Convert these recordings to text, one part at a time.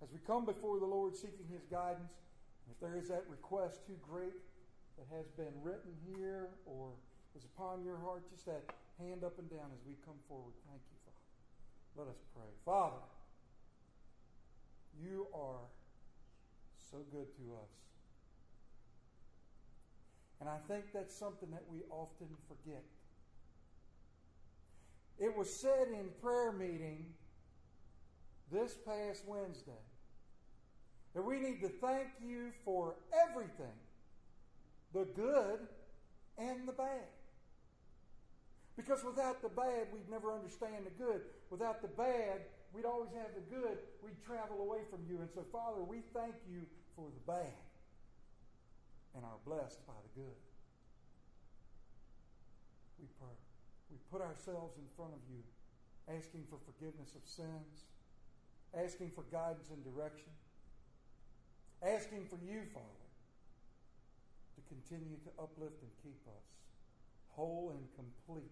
As we come before the Lord seeking His guidance, if there is that request too great that has been written here or is upon your heart, just that hand up and down as we come forward. Thank you, Father. Let us pray. Father, you are so good to us. And I think that's something that we often forget. It was said in prayer meeting this past Wednesday that we need to thank you for everything, the good and the bad. Because without the bad, we'd never understand the good. Without the bad, we'd always have the good. We'd travel away from you. And so, Father, we thank you for the bad and are blessed by the good. We pray. We put ourselves in front of you, asking for forgiveness of sins, asking for guidance and direction, asking for you, Father, to continue to uplift and keep us whole and complete.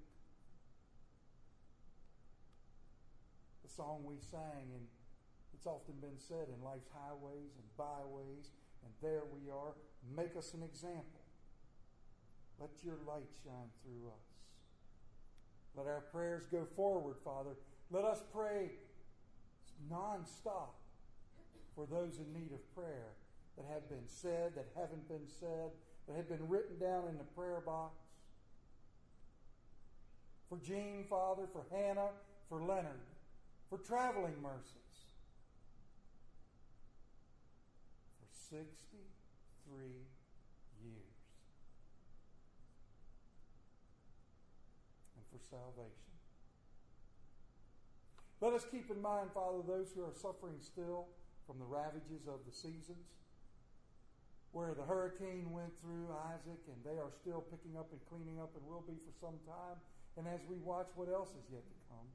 The song we sang, and it's often been said, in life's highways and byways, and there we are, make us an example. Let your light shine through us. Let our prayers go forward, Father. Let us pray non-stop for those in need of prayer that have been said, that haven't been said, that have been written down in the prayer box. For Jean, Father, for Hannah, for Leonard, for traveling mercies. For 63 years. And for salvation. Let us keep in mind, Father, those who are suffering still from the ravages of the seasons, where the hurricane went through Isaac and they are still picking up and cleaning up and will be for some time. And as we watch what else is yet to come.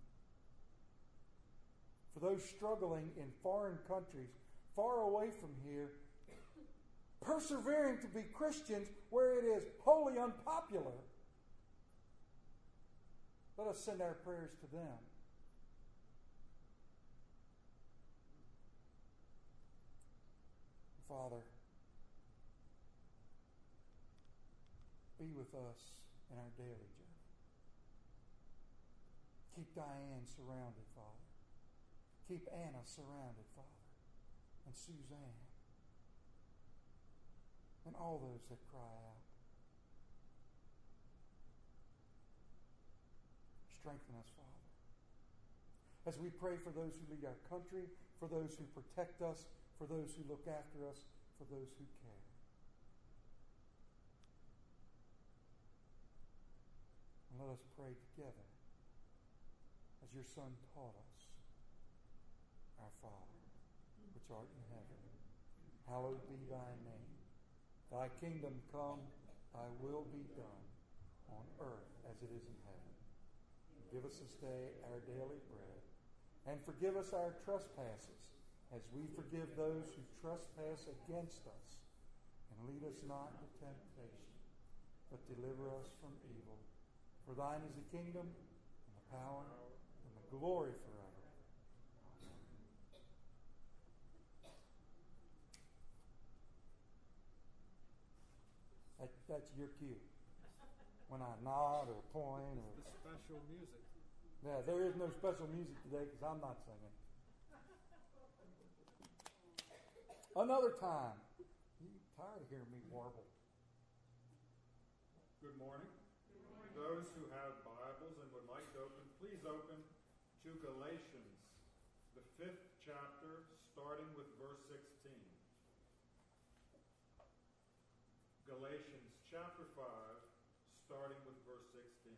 For those struggling in foreign countries, far away from here, persevering to be Christians where it is wholly unpopular, let us send our prayers to them. Father, be with us in our daily journey. Keep Diane surrounded, Father. Keep Anna surrounded, Father. And Suzanne. And all those that cry out. Strengthen us, Father. As we pray for those who lead our country, for those who protect us, for those who look after us, for those who care. And let us pray together as your Son taught us. Our Father, which art in heaven, hallowed be thy name. Thy kingdom come, thy will be done, on earth as it is in heaven. Give us this day our daily bread, and forgive us our trespasses, as we forgive those who trespass against us. And lead us not into temptation, but deliver us from evil. For thine is the kingdom, and the power, and the glory forever. That's your cue. When I nod or point or... The special music. Yeah, there is no special music today because I'm not singing. Another time. You're tired of hearing me warble. Good morning. Good morning. Those who have Bibles and would like to open, please open to Galatians, the 5th chapter, starting with verse 16. Galatians chapter 5, starting with verse 16.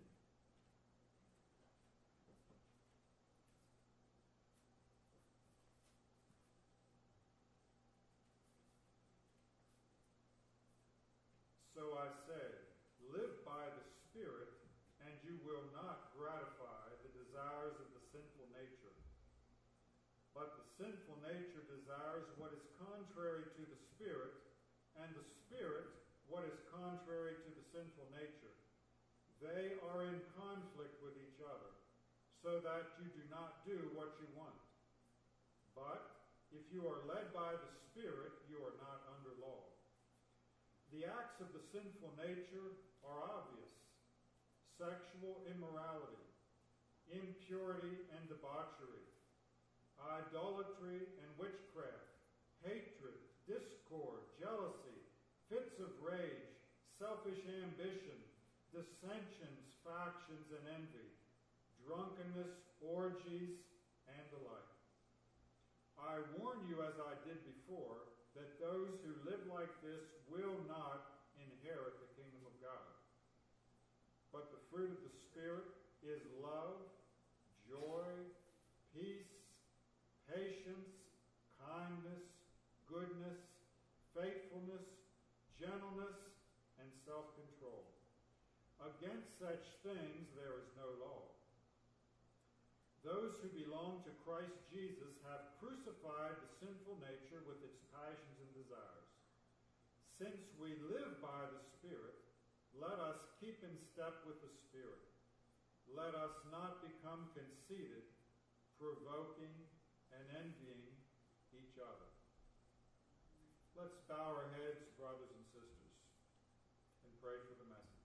So I say, live by the Spirit, and you will not gratify the desires of the sinful nature. But the sinful nature desires what is contrary to the Spirit, and the Spirit what is contrary to the sinful nature. They are in conflict with each other, so that you do not do what you want. But If you are led by the Spirit, you are not under law. The acts of the sinful nature are obvious: sexual immorality, impurity and debauchery, idolatry and witchcraft, hatred, discord, jealousy, fits of rage, selfish ambition, dissensions, factions, and envy, drunkenness, orgies, and the like. I warn you, as I did before, that those who live like this will not inherit the kingdom of God. But the fruit of the Spirit is love, joy, peace, patience, kindness, goodness, faithfulness, gentleness, and self-control. Against such things there is no law. Those who belong to Christ Jesus have crucified the sinful nature with its passions and desires. Since we live by the Spirit, let us keep in step with the Spirit. Let us not become conceited, provoking and envying each other. Let's bow our heads, brothers and sisters, and pray for the message.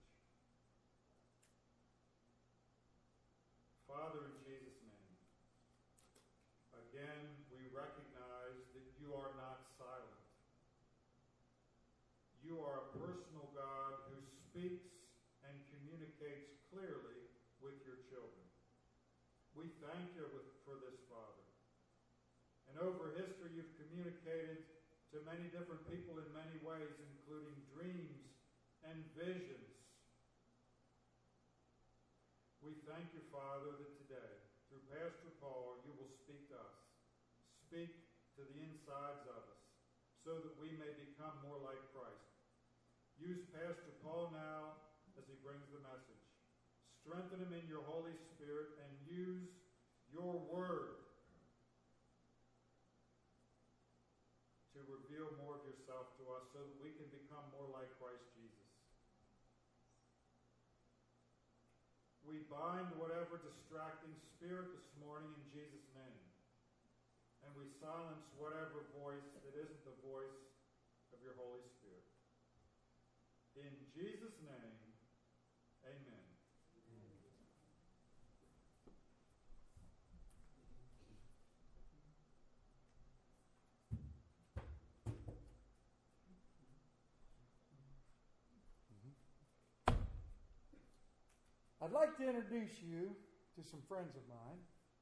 Father, in Jesus' name, again we recognize that you are not silent. You are a personal God who speaks and communicates clearly with your children. We thank you for this, Father. And over history, you've communicated to many different people in many ways, including dreams and visions. We thank you, Father, that today, through Pastor Paul, you will speak to us. Speak to the insides of us, so that we may become more like Christ. Use Pastor Paul now as he brings the message. Strengthen him in your Holy Spirit and use your word to reveal more of yourself to us so that we can become more like Christ Jesus. We bind whatever distracting spirit this morning in Jesus' name. And we silence whatever voice that isn't the voice of your Holy Spirit. In Jesus' name, amen. I'd like to introduce you to some friends of mine.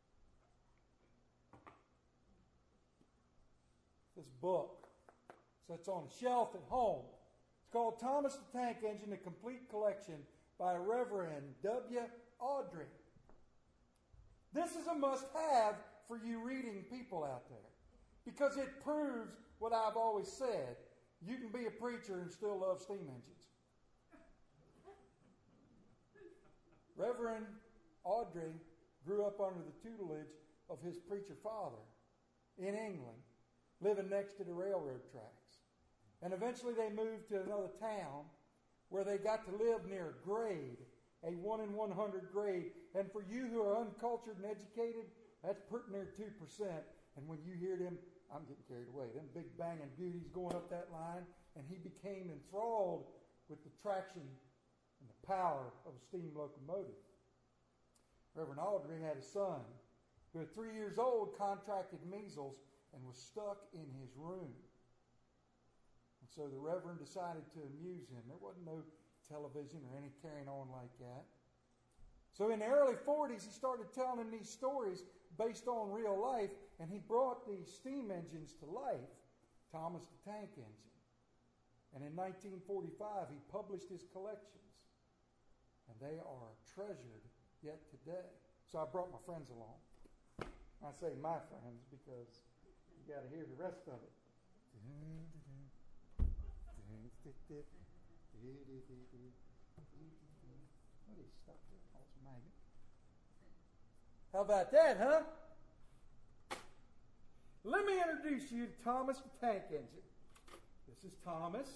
This book sits on a shelf at home. It's called Thomas the Tank Engine, a complete collection by Reverend W. Awdry. This is a must-have for you reading people out there, because it proves what I've always said. You can be a preacher and still love steam engines. Reverend Awdry grew up under the tutelage of his preacher father in England, living next to the railroad tracks. And eventually they moved to another town where they got to live near a grade, a 1 in 100 grade. And for you who are uncultured and educated, that's pretty near 2%. And when you hear them, I'm getting carried away, them big banging beauties going up that line, and he became enthralled with the traction and the power of a steam locomotive. Reverend Awdry had a son who at 3 years old contracted measles and was stuck in his room. And so the Reverend decided to amuse him. There wasn't no television or any carrying on like that. So in the early 40s, he started telling him these stories based on real life, and he brought these steam engines to life, Thomas the Tank Engine. And in 1945, he published his collections. And they are treasured yet today. So I brought my friends along. I say my friends because you got to hear the rest of it. What is stuff there? Oh, it's a magnet. How about that, huh? Let me introduce you to Thomas the Tank Engine. This is Thomas.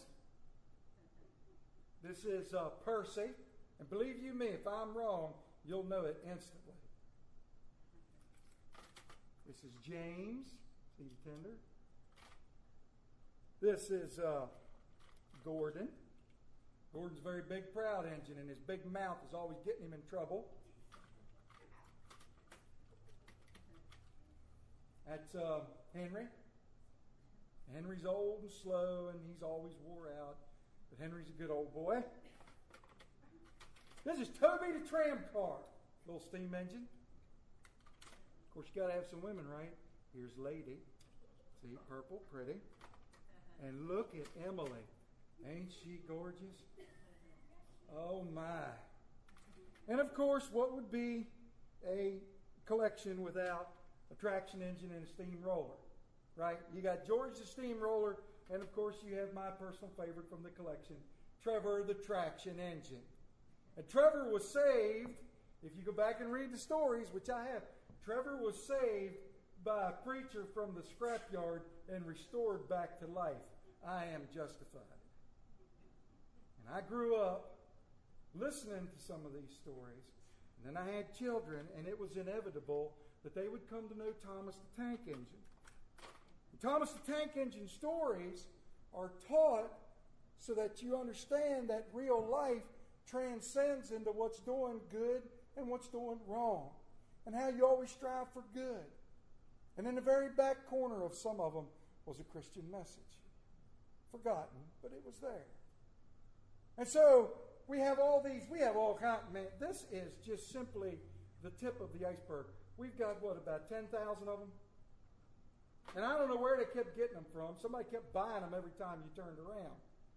This is Percy. And believe you me, if I'm wrong, you'll know it instantly. This is James. Stevie Tender. This is Gordon. Gordon's a very big, proud engine, and his big mouth is always getting him in trouble. That's Henry. Henry's old and slow, and he's always wore out, but Henry's a good old boy. This is Toby the tram car, little steam engine. Of course, you got to have some women, right? Here's Lady. See, purple, pretty. And look at Emily. Ain't she gorgeous? Oh, my. And, of course, what would be a collection without a traction engine and a steamroller, right? You got George the steamroller, and, of course, you have my personal favorite from the collection, Trevor the traction engine. And Trevor was saved, if you go back and read the stories, which I have, Trevor was saved by a preacher from the scrapyard and restored back to life. I am justified. And I grew up listening to some of these stories. And then I had children, and it was inevitable that they would come to know Thomas the Tank Engine. And Thomas the Tank Engine stories are taught so that you understand that real life transcends into what's doing good and what's doing wrong, and how you always strive for good. And in the very back corner of some of them was a Christian message. Forgotten, but it was there. And so we have all kinds, man, this is just simply the tip of the iceberg. We've got, about 10,000 of them? And I don't know where they kept getting them from. Somebody kept buying them every time you turned around.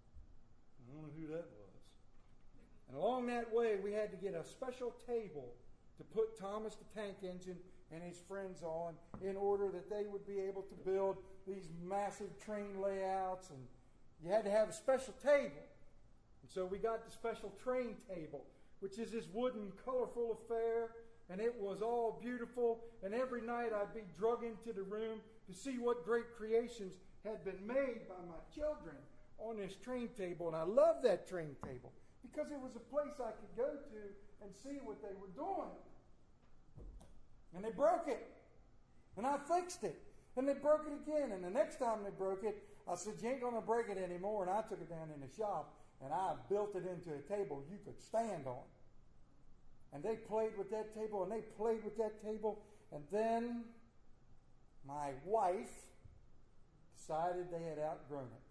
I don't know who that was. And along that way, we had to get a special table to put Thomas the Tank Engine and his friends on in order that they would be able to build these massive train layouts. And you had to have a special table. And so we got the special train table, which is this wooden, colorful affair. And it was all beautiful. And every night I'd be drug into the room to see what great creations had been made by my children on this train table. And I loved that train table because it was a place I could go to and see what they were doing. And they broke it. And I fixed it. And they broke it again. And the next time they broke it, I said, you ain't going to break it anymore. And I took it down in the shop, and I built it into a table you could stand on. And they played with that table, and they played with that table. And then my wife decided they had outgrown it.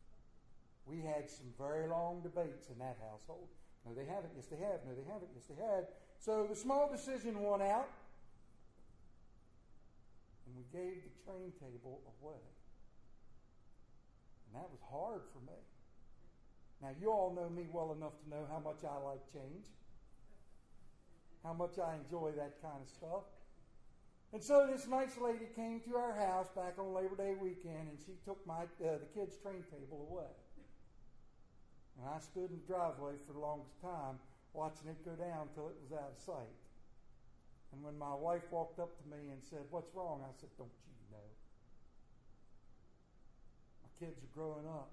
We had some very long debates in that household. No, they haven't. Yes, they have. No, they haven't. Yes, they had. So the small decision won out, and we gave the train table away. And that was hard for me. Now, you all know me well enough to know how much I like change, how much I enjoy that kind of stuff. And so this nice lady came to our house back on Labor Day weekend, and she took the kids' train table away. And I stood in the driveway for the longest time watching it go down until it was out of sight. And when my wife walked up to me and said, "What's wrong?" I said, "Don't you know? My kids are growing up."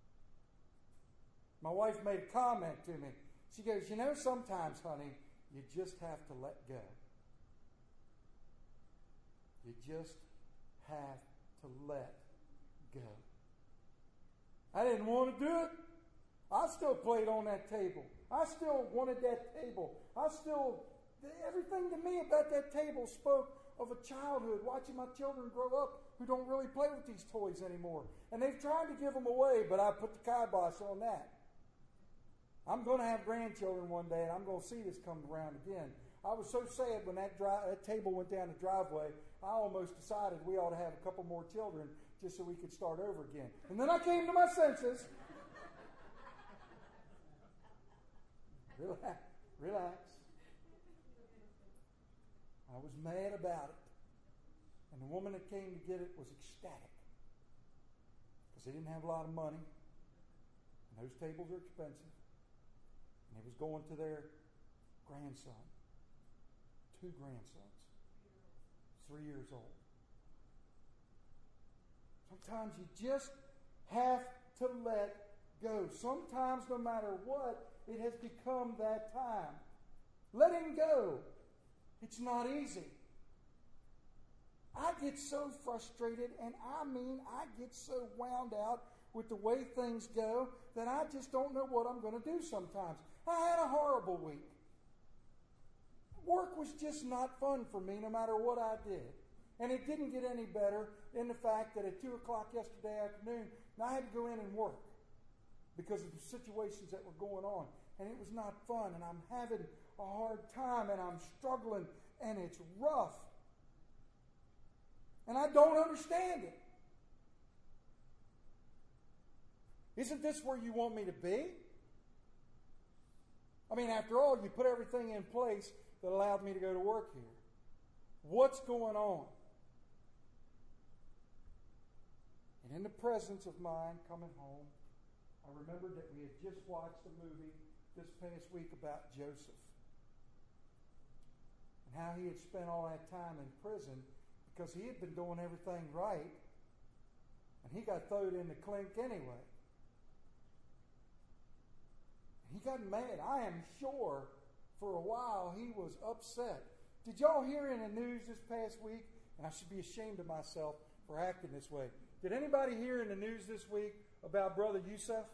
My wife made a comment to me. She goes, "You know, sometimes, honey, you just have to let go. You just have to let go." I didn't want to do it. I still played on that table. I still wanted that table. Everything to me about that table spoke of a childhood, watching my children grow up who don't really play with these toys anymore. And they've tried to give them away, but I put the kibosh on that. I'm going to have grandchildren one day, and I'm going to see this come around again. I was so sad when that table went down the driveway, I almost decided we ought to have a couple more children just so we could start over again. And then I came to my senses. Relax. I was mad about it. And the woman that came to get it was ecstatic. Because they didn't have a lot of money. And those tables are expensive. And it was going to their grandson. 2 grandsons. 3 years old. Sometimes you just have to let go. Sometimes, no matter what, it has become that time. Letting go. It's not easy. I get so frustrated, and I get so wound out with the way things go that I just don't know what I'm going to do sometimes. I had a horrible week. Work was just not fun for me no matter what I did. And it didn't get any better in the fact that at 2 o'clock yesterday afternoon, I had to go in and work because of the situations that were going on. And it was not fun, and I'm having a hard time, and I'm struggling, and it's rough. And I don't understand it. Isn't this where you want me to be? I mean, after all, you put everything in place that allowed me to go to work here. What's going on? And in the presence of mine coming home, I remembered that we had just watched a movie this past week about Joseph and how he had spent all that time in prison because he had been doing everything right, and he got thrown in the clink anyway. He got mad. I am sure for a while he was upset. Did y'all hear in the news this past week? And I should be ashamed of myself for acting this way. Did anybody hear in the news this week about Brother Yusuf?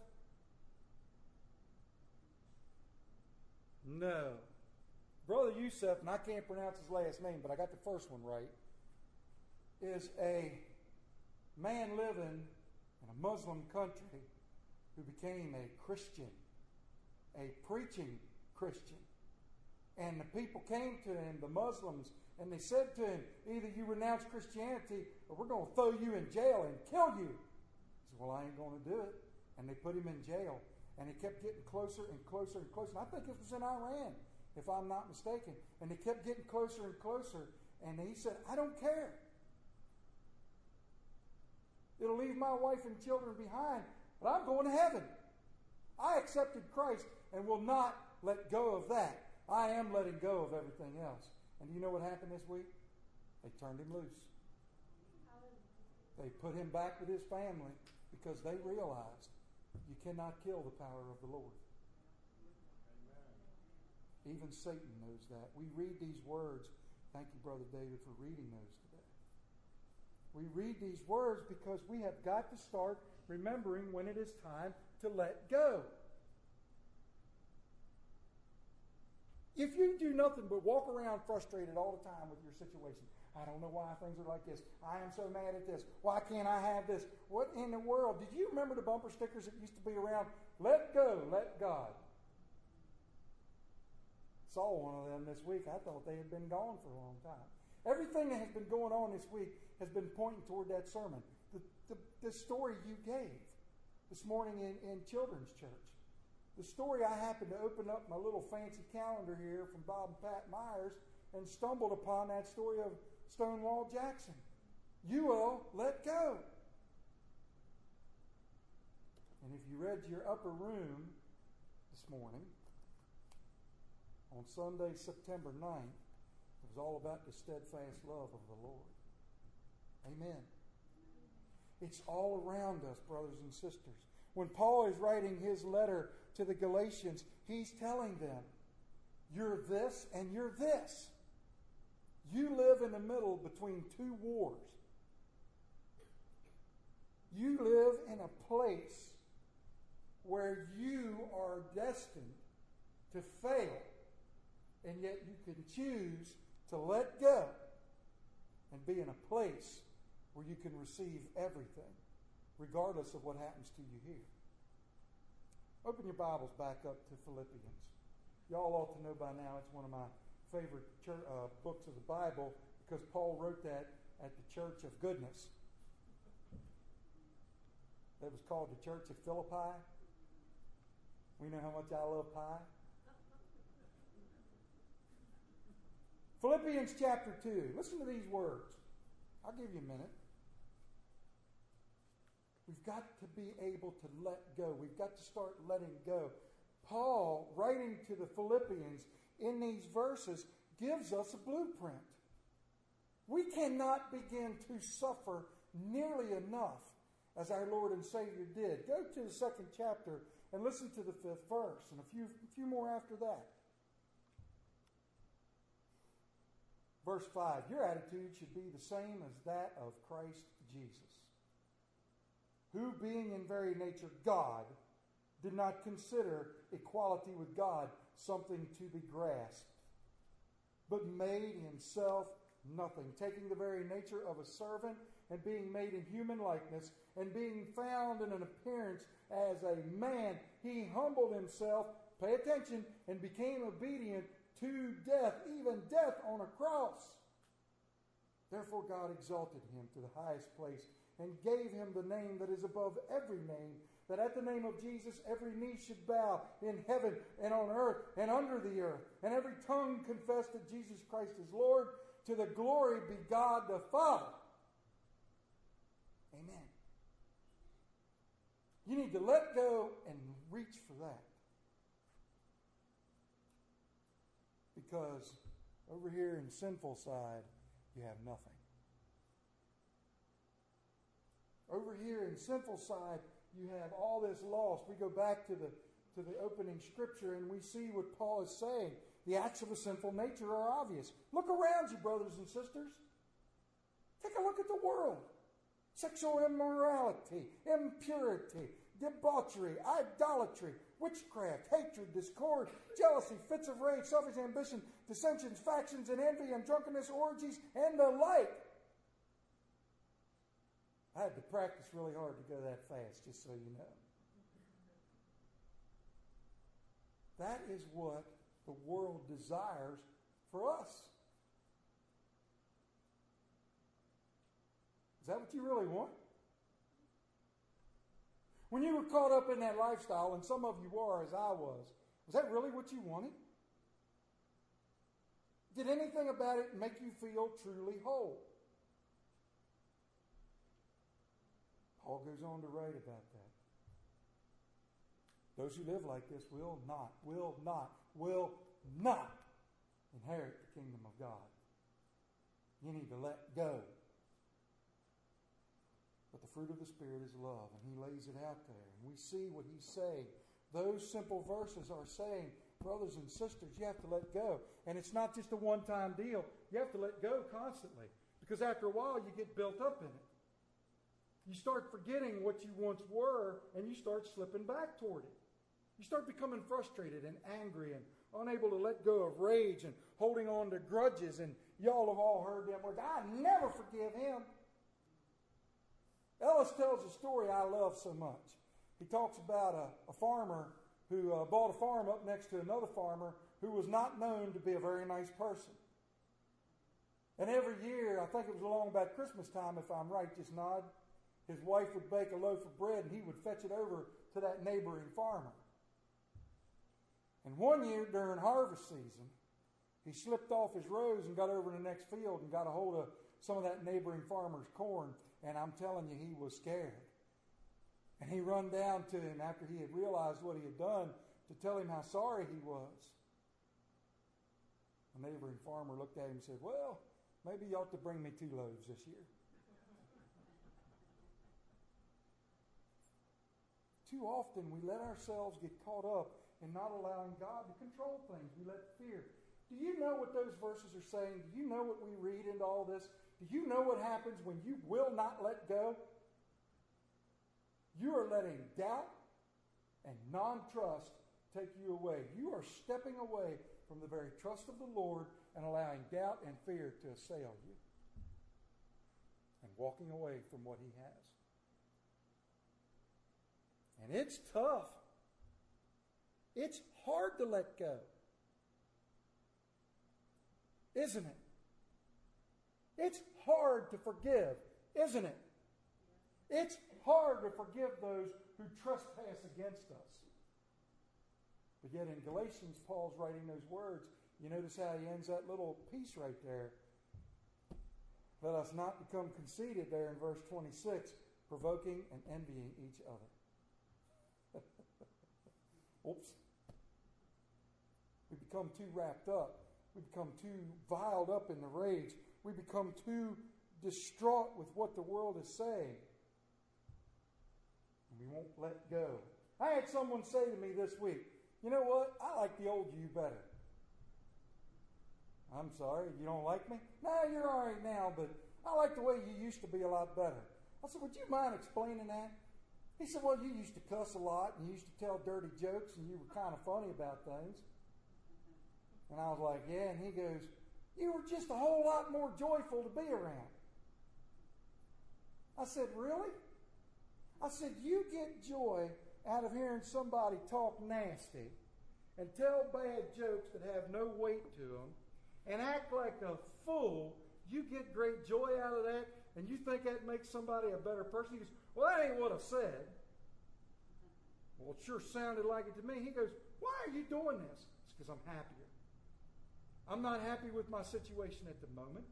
No. Brother Yusuf, and I can't pronounce his last name, but I got the first one right, is a man living in a Muslim country who became a Christian, a preaching Christian. And the people came to him, the Muslims, and they said to him, either you renounce Christianity or we're going to throw you in jail and kill you. He said, well, I ain't going to do it. And they put him in jail. And he kept getting closer and closer and closer. And I think it was in Iran, if I'm not mistaken. And they kept getting closer and closer. And he said, I don't care. It'll leave my wife and children behind, but I'm going to heaven. I accepted Christ and will not let go of that. I am letting go of everything else. And do you know what happened this week? They turned him loose. They put him back with his family because they realized you cannot kill the power of the Lord. Amen. Even Satan knows that. We read these words. Thank you, Brother David, for reading those today. We read these words because we have got to start remembering when it is time to let go. If you do nothing but walk around frustrated all the time with your situation, I don't know why things are like this. I am so mad at this. Why can't I have this? What in the world? Did you remember the bumper stickers that used to be around? Let go, let God. Saw one of them this week. I thought they had been gone for a long time. Everything that has been going on this week has been pointing toward that sermon. The story you gave this morning in children's church. The story, I happened to open up my little fancy calendar here from Bob and Pat Myers and stumbled upon that story of Stonewall Jackson. You will let go. And if you read your upper room this morning, on Sunday, September 9th, it was all about the steadfast love of the Lord. Amen. It's all around us, brothers and sisters. When Paul is writing his letter to the Galatians, he's telling them, you're this and you're this. You live in the middle between two wars. You live in a place where you are destined to fail, and yet you can choose to let go and be in a place where you can receive everything, regardless of what happens to you here. Open your Bibles back up to Philippians. Y'all ought to know by now it's one of my favorite books of the Bible because Paul wrote that at the Church of Goodness. That was called the Church of Philippi. We know how much I love pie. Philippians chapter 2. Listen to these words. I'll give you a minute. We've got to be able to let go. We've got to start letting go. Paul, writing to the Philippians in these verses, gives us a blueprint. We cannot begin to suffer nearly enough as our Lord and Savior did. Go to the 2nd chapter and listen to the 5th verse and a few more after that. Verse 5, your attitude should be the same as that of Christ Jesus, who being in very nature God, did not consider equality with God something to be grasped, but made himself nothing, taking the very nature of a servant and being made in human likeness and being found in an appearance as a man, he humbled himself, pay attention, and became obedient to death, even death on a cross. Therefore God exalted him to the highest place and gave him the name that is above every name, that at the name of Jesus every knee should bow in heaven and on earth and under the earth, and every tongue confess that Jesus Christ is Lord, to the glory be God the Father. Amen. You need to let go and reach for that. Because over here in sinful side, you have nothing. Over here in sinful side, you have all this lost. We go back to the opening scripture and we see what Paul is saying. The acts of a sinful nature are obvious. Look around you, brothers and sisters. Take a look at the world. Sexual immorality, impurity, debauchery, idolatry, witchcraft, hatred, discord, jealousy, fits of rage, selfish ambition, dissensions, factions, and envy, and drunkenness, orgies, and the like. I had to practice really hard to go that fast, just so you know. That is what the world desires for us. Is that what you really want? When you were caught up in that lifestyle, and some of you are as I was that really what you wanted? Did anything about it make you feel truly whole? Paul goes on to write about that. Those who live like this will not inherit the kingdom of God. You need to let go. But the fruit of the Spirit is love, and he lays it out there. And we see what he's saying. Those simple verses are saying, brothers and sisters, you have to let go. And it's not just a one-time deal. You have to let go constantly. Because after a while, you get built up in it. You start forgetting what you once were, and you start slipping back toward it. You start becoming frustrated and angry and unable to let go of rage and holding on to grudges. And y'all have all heard them words, I never forgive him. Ellis tells a story I love so much. He talks about a farmer who bought a farm up next to another farmer who was not known to be a very nice person. And every year, I think it was along about Christmas time, if I'm right, just nod, his wife would bake a loaf of bread and he would fetch it over to that neighboring farmer. And one year during harvest season, he slipped off his rows and got over to the next field and got a hold of some of that neighboring farmer's corn. And I'm telling you, he was scared. And he run down to him after he had realized what he had done to tell him how sorry he was. The neighboring farmer looked at him and said, well, maybe you ought to bring me 2 loaves this year. Too often we let ourselves get caught up in not allowing God to control things. We let fear. Do you know what those verses are saying? Do you know what we read into all this? Do you know what happens when you will not let go? You are letting doubt and non-trust take you away. You are stepping away from the very trust of the Lord and allowing doubt and fear to assail you and walking away from what he has. And it's tough. It's hard to let go. Isn't it? It's hard to forgive, isn't it? It's hard to forgive those who trespass against us. But yet in Galatians, Paul's writing those words. You notice how he ends that little piece right there. Let us not become conceited there in verse 26, provoking and envying each other. Oops. We become too wrapped up. We become too viled up in the rage. We become too distraught with what the world is saying. And we won't let go. I had someone say to me this week, you know what? I like the old you better. I'm sorry, you don't like me? No, you're all right now, but I like the way you used to be a lot better. I said, would you mind explaining that? He said, well, you used to cuss a lot and you used to tell dirty jokes and you were kind of funny about things. And I was like, yeah. And he goes, you were just a whole lot more joyful to be around. I said, really? I said, you get joy out of hearing somebody talk nasty and tell bad jokes that have no weight to them and act like a fool. You get great joy out of that, and you think that makes somebody a better person? He goes, well, that ain't what I said. Well, it sure sounded like it to me. He goes, why are you doing this? It's because I'm happier. I'm not happy with my situation at the moment.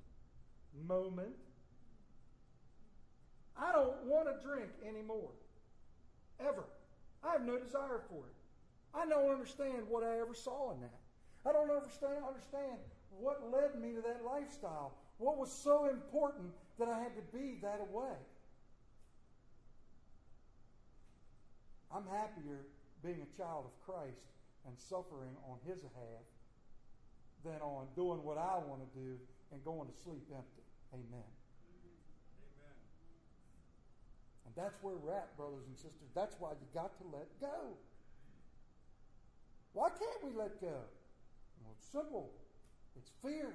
I don't want to drink anymore. Ever. I have no desire for it. I don't understand what I ever saw in that. I don't understand what led me to that lifestyle. What was so important that I had to be that way. I'm happier being a child of Christ and suffering on His behalf than on doing what I want to do and going to sleep empty. Amen. And that's where we're at, brothers and sisters. That's why you got to let go. Why can't we let go? Well, it's simple. It's fear.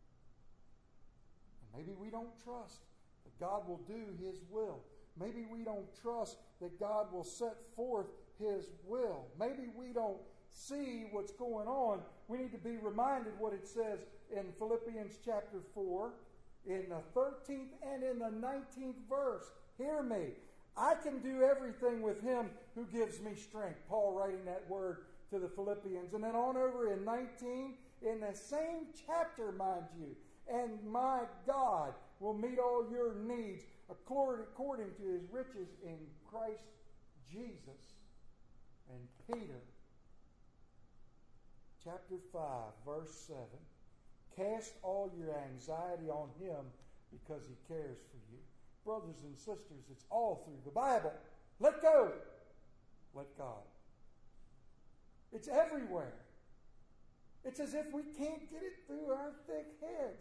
And maybe we don't trust that God will do His will. Maybe we don't trust that God will set forth His will. Maybe we don't see what's going on. We need to be reminded what it says in Philippians chapter 4, in the 13th and in the 19th verse. Hear me. I can do everything with Him who gives me strength. Paul writing that word to the Philippians. And then on over in 19, in the same chapter, mind you, and my God will meet all your needs according to His riches in Christ Jesus. And Peter, chapter 5, verse 7, cast all your anxiety on Him because He cares for you. Brothers and sisters, it's all through the Bible. Let go. Let God. It's everywhere. It's as if we can't get it through our thick heads.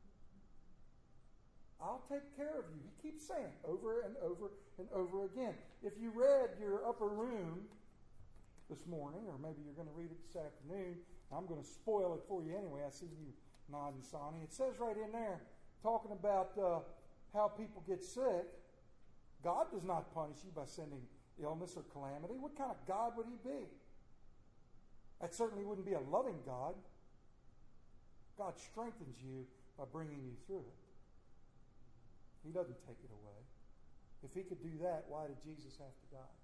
I'll take care of you. He keeps saying over and over and over again. If you read your upper room this morning, or maybe you're going to read it this afternoon, I'm going to spoil it for you anyway. I see you nodding, Sonny. It says right in there, talking about how people get sick. God does not punish you by sending illness or calamity. What kind of God would He be? That certainly wouldn't be a loving God. God strengthens you by bringing you through it. He doesn't take it away. If He could do that, why did Jesus have to die?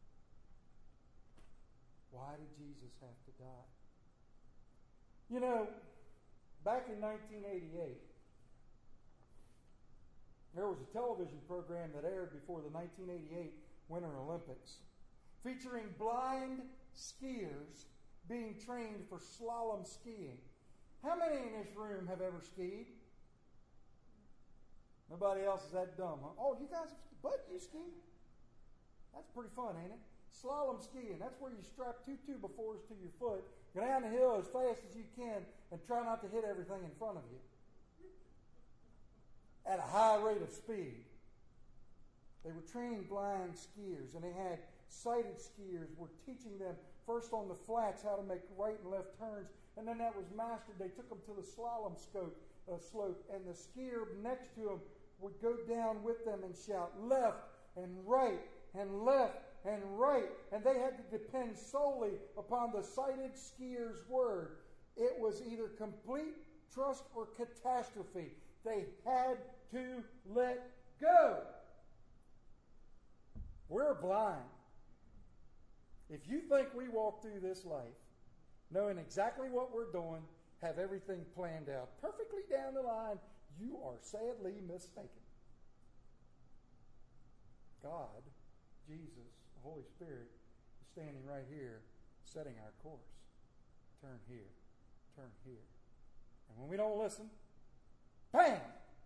Why did Jesus have to die? You know, back in 1988, there was a television program that aired before the 1988 Winter Olympics featuring blind skiers being trained for slalom skiing. How many in this room have ever skied? Nobody else is that dumb, huh? Oh, you guys, but you ski? That's pretty fun, ain't it? Slalom skiing, that's where you strap 2 2x4s to your foot, go down the hill as fast as you can, and try not to hit everything in front of you at a high rate of speed. They were training blind skiers, and they had sighted skiers were teaching them first on the flats how to make right and left turns, and then that was mastered. They took them to the slalom slope, and the skier next to them would go down with them and shout left and right and left and right, and they had to depend solely upon the sighted skier's word. It was either complete trust or catastrophe. They had to let go. We're blind. If you think we walk through this life knowing exactly what we're doing, have everything planned out perfectly down the line, you are sadly mistaken. God, Jesus, the Holy Spirit, is standing right here, setting our course. Turn here, turn here. And when we don't listen, bam!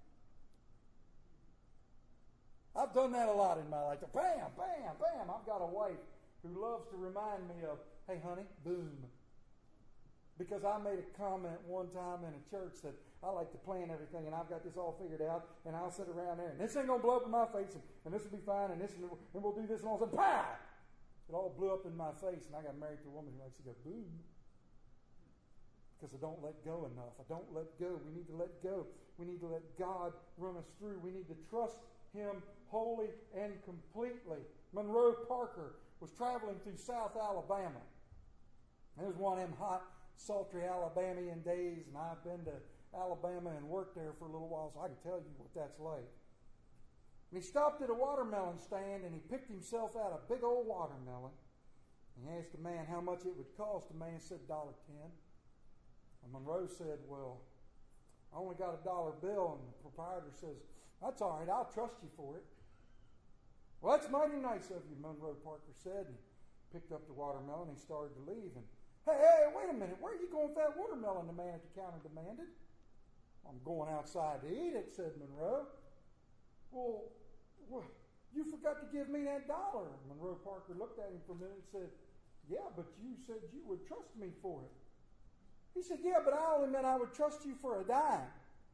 I've done that a lot in my life. Bam, bam, bam. I've got a wife who loves to remind me of, hey, honey, boom. because I made a comment one time in a church that I like to plan everything, and I've got this all figured out, and I'll sit around there, and this ain't going to blow up in my face, and this will be fine, and we'll do this, and all of a sudden, pow! It all blew up in my face, and I got married to a woman who likes to go, boom. Because I don't let go enough. I don't let go. We need to let go. We need to let God run us through. We need to trust Him wholly and completely. Monroe Parker was traveling through South Alabama. It was one of them hot, sultry Alabamian days, and I've been to Alabama and worked there for a little while, so I can tell you what that's like. And he stopped at a watermelon stand, and he picked himself out a big old watermelon. He asked the man how much it would cost. The man said $1.10. And Monroe said, well, I only got a $1 bill. And the proprietor says, that's all right, I'll trust you for it. Well, that's mighty nice of you, Monroe Parker said. And he picked up the watermelon and he started to leave. And, hey, wait a minute, where are you going with that watermelon? The man at the counter demanded. I'm going outside to eat it, said Monroe. Well, you forgot to give me that $1. Monroe Parker looked at him for a minute and said, yeah, but you said you would trust me for it. He said, yeah, but I only meant I would trust you for a dime.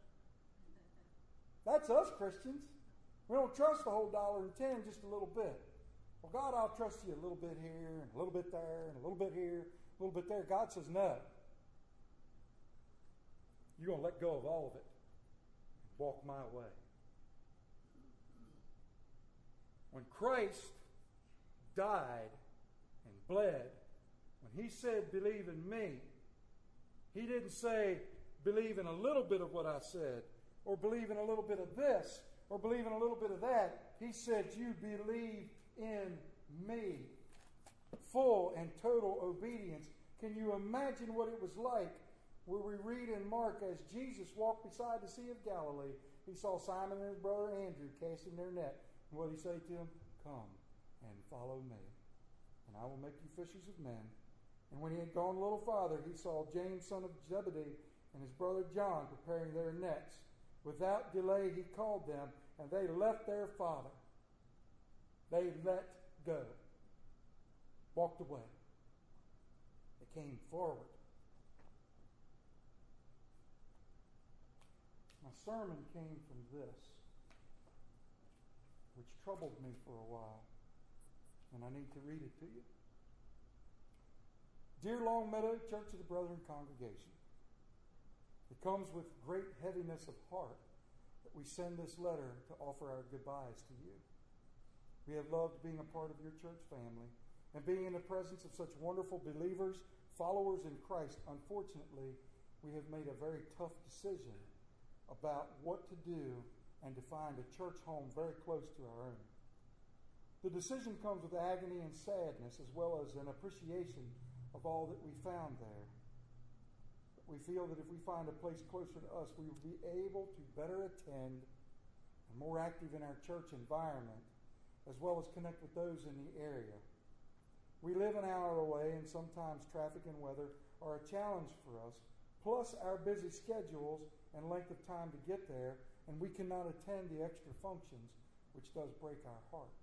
That's us Christians. We don't trust the whole $1.10, just a little bit. Well, God, I'll trust you a little bit here, and a little bit there, and a little bit here, a little bit there. God says, no. You're going to let go of all of it and walk my way. When Christ died and bled, when He said, believe in me, He didn't say, believe in a little bit of what I said, or believe in a little bit of this, or believe in a little bit of that. He said, you believe in me. Full and total obedience. Can you imagine what it was like where we read in Mark as Jesus walked beside the Sea of Galilee, He saw Simon and his brother Andrew casting their net. And what did He say to them? Come and follow me, and I will make you fishers of men. And when He had gone a little farther, He saw James, son of Zebedee, and his brother John preparing their nets. Without delay, He called them, and they left their father. They let go. Walked away. They came forward. My sermon came from this, which troubled me for a while, and I need to read it to you. Dear Longmeadow Church of the Brethren congregation, it comes with great heaviness of heart that we send this letter to offer our goodbyes to you. We have loved being a part of your church family and being in the presence of such wonderful believers, followers in Christ. Unfortunately, we have made a very tough decision about what to do and to find a church home very close to our own. The decision comes with agony and sadness, as well as an appreciation of all that we found there. But we feel that if we find a place closer to us, we will be able to better attend and more active in our church environment, as well as connect with those in the area. We live an hour away, and sometimes traffic and weather are a challenge for us, plus our busy schedules and length of time to get there, and we cannot attend the extra functions, which does break our heart.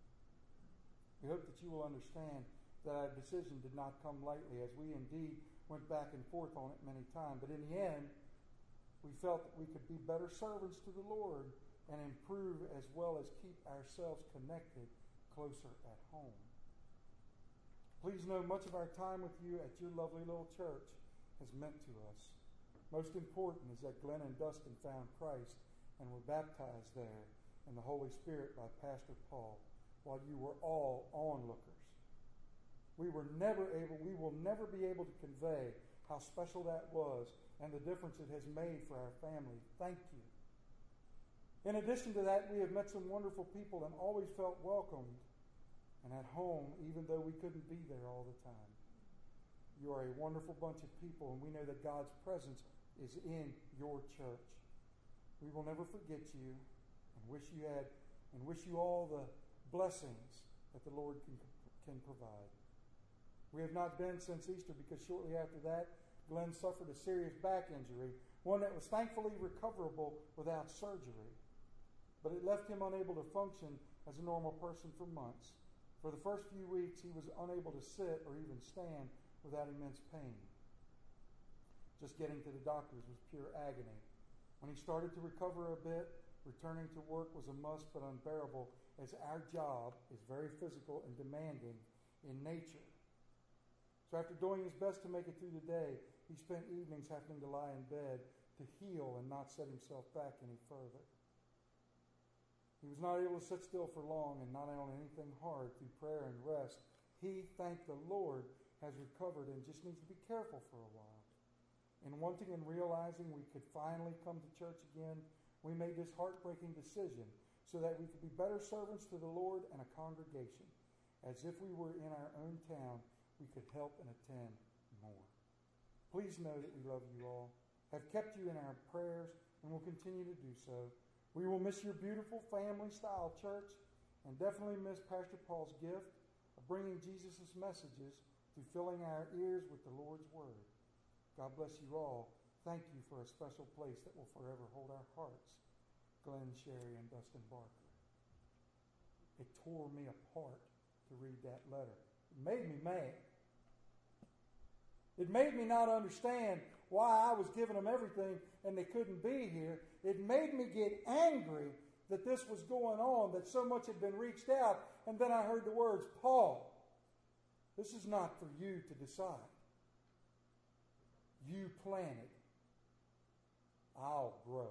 We hope that you will understand that our decision did not come lightly, as we indeed went back and forth on it many times. But in the end, we felt that we could be better servants to the Lord and improve as well as keep ourselves connected closer at home. Please know much of our time with you at your lovely little church has meant to us. Most important is that Glenn and Dustin found Christ and were baptized there in the Holy Spirit by Pastor Paul, while you were all onlookers. We will never be able to convey how special that was and the difference it has made for our family. Thank you. In addition to that, we have met some wonderful people and always felt welcomed and at home, even though we couldn't be there all the time. You are a wonderful bunch of people, and we know that God's presence is in your church. We will never forget you and wish you all the blessings that the Lord can provide. We have not been since Easter because shortly after that, Glenn suffered a serious back injury, one that was thankfully recoverable without surgery. But it left him unable to function as a normal person for months. For the first few weeks, he was unable to sit or even stand without immense pain. Just getting to the doctors was pure agony. When he started to recover a bit, returning to work was a must but unbearable, as our job is very physical and demanding in nature. So after doing his best to make it through the day, he spent evenings having to lie in bed to heal and not set himself back any further. He was not able to sit still for long and not on anything hard through prayer and rest. He, thank the Lord, has recovered and just needs to be careful for a while. In wanting and realizing we could finally come to church again, we made this heartbreaking decision so that we could be better servants to the Lord and a congregation. As if we were in our own town, we could help and attend more. Please know that we love you all, have kept you in our prayers, and will continue to do so. We will miss your beautiful family-style church and definitely miss Pastor Paul's gift of bringing Jesus' messages to filling our ears with the Lord's Word. God bless you all. Thank you for a special place that will forever hold our hearts. Glenn, Sherry, and Dustin Barker. It tore me apart to read that letter. It made me mad. It made me not understand why I was giving them everything and they couldn't be here. It made me get angry that this was going on, that so much had been reached out. And then I heard the words, Paul, this is not for you to decide. You planted. I'll grow.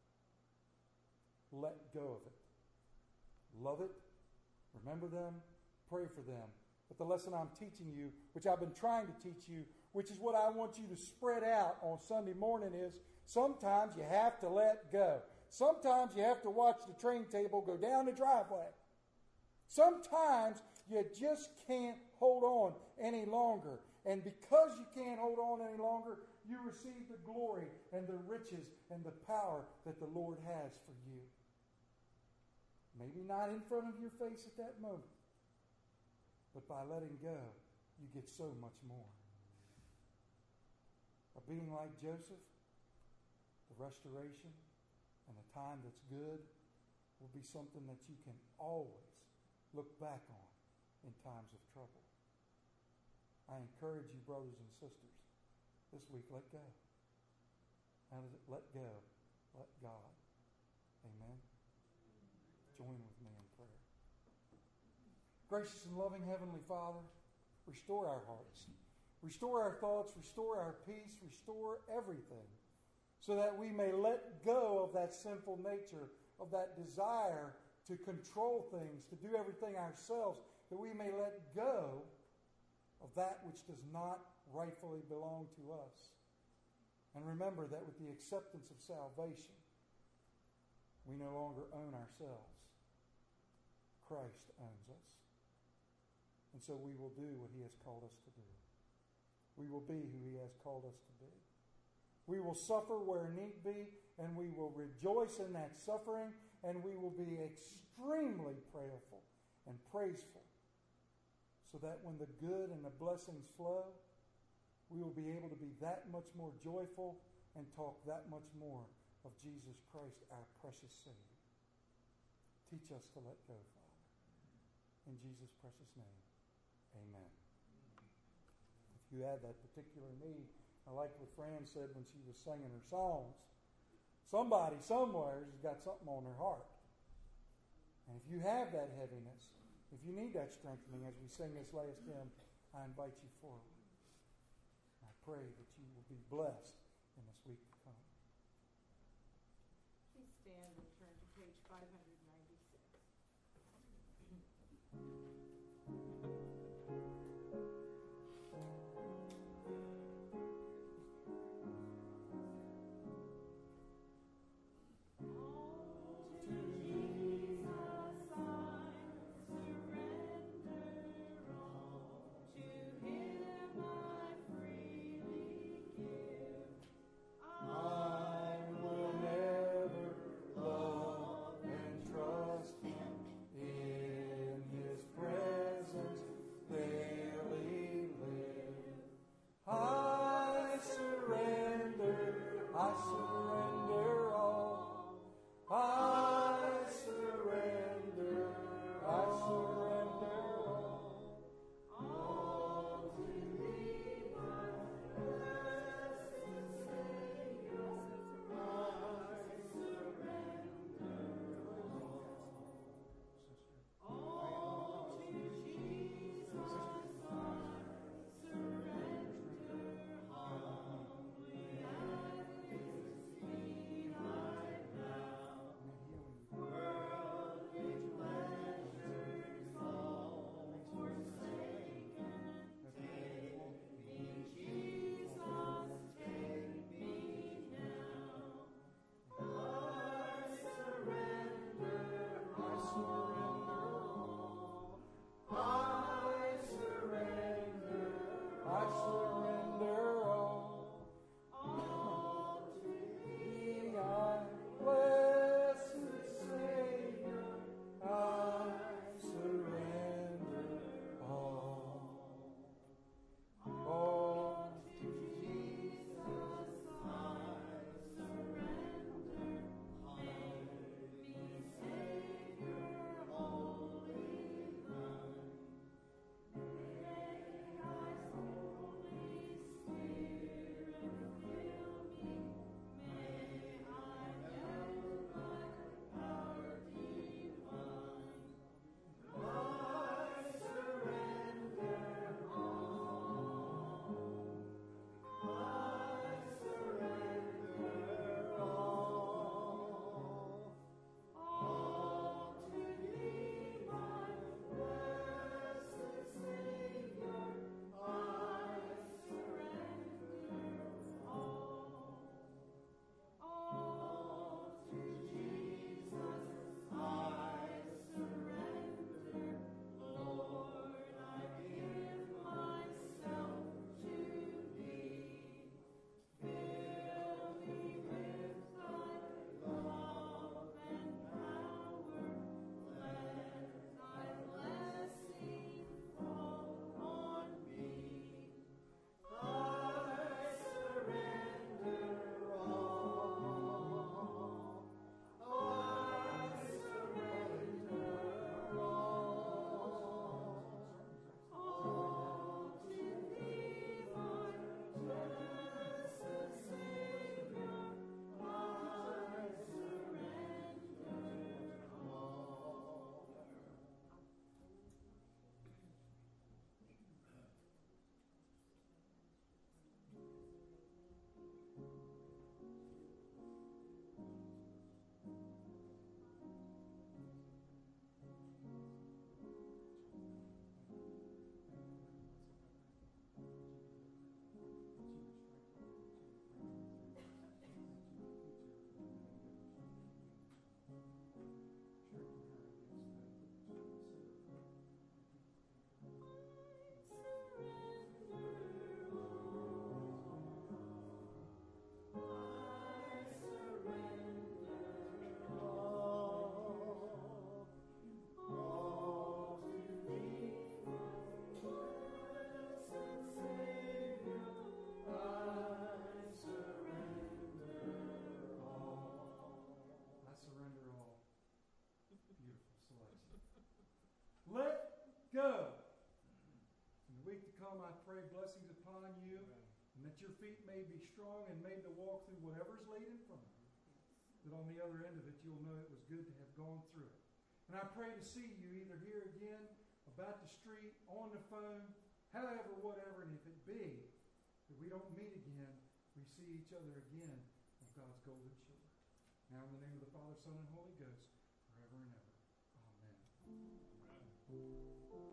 Let go of it. Love it. Remember them. Pray for them. But the lesson I'm teaching you, which I've been trying to teach you, which is what I want you to spread out on Sunday morning, is sometimes you have to let go. Sometimes you have to watch the train table go down the driveway. Sometimes you just can't hold on any longer. And because you can't hold on any longer, you receive the glory and the riches and the power that the Lord has for you. Maybe not in front of your face at that moment, but by letting go, you get so much more. A being like Joseph, the restoration and the time that's good will be something that you can always look back on in times of trouble. I encourage you, brothers and sisters, this week, let go. How does it let go? Let God. Amen. Join with me in prayer. Gracious and loving Heavenly Father, restore our hearts. Restore our thoughts. Restore our peace. Restore everything so that we may let go of that sinful nature, of that desire to control things, to do everything ourselves, that we may let go of that which does not rightfully belong to us. And remember that with the acceptance of salvation, we no longer own ourselves. Christ owns us. And so we will do what He has called us to do. We will be who He has called us to be. We will suffer where need be, and we will rejoice in that suffering, and we will be extremely prayerful and praiseful, so that when the good and the blessings flow, we will be able to be that much more joyful and talk that much more of Jesus Christ, our precious Savior. Teach us to let go, Father. In Jesus' precious name, amen. If you have that particular need, I like what Fran said when she was singing her songs. Somebody somewhere has got something on their heart. And if you have that heaviness, if you need that strengthening as we sing this last hymn, I invite you forward. I pray that you will be blessed in this week to come. Please stand and turn to page 596. go. In the week to come, I pray blessings upon you, and that your feet may be strong and made to walk through whatever's laid in front of you. That on the other end of it, you'll know it was good to have gone through it. And I pray to see you either here again, about the street, on the phone, however, whatever, and if it be that we don't meet again, we see each other again on God's golden shore. Now in the name of the Father, Son, and Holy Ghost.